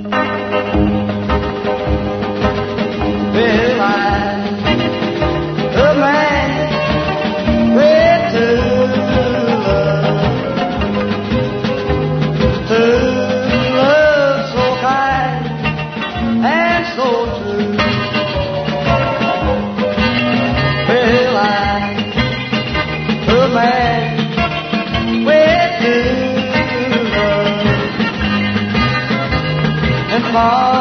Well, I'm a man with true love so kind and so true. Well, I'm a man with true love and far.